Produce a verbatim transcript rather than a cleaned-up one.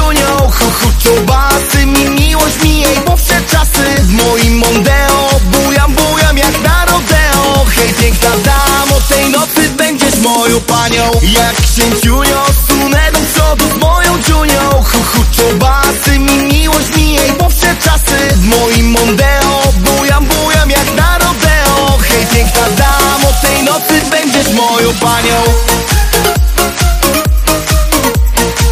ciunią. Hu, hu, ciobasy mi miłość mi jej powsze czasy. W moim mondeo bujam, bujam jak na rodeo. Hej piękna damo, tej nocy będziesz moją panią. Jak księciunio, sunę do przodu z moją ciunią. Hu, hu, ciobasy mi miłość mi jej powsze czasy. W moim mondeo bujam, bujam jak na rodeo. Hej piękna damo, tej nocy będziesz moją panią.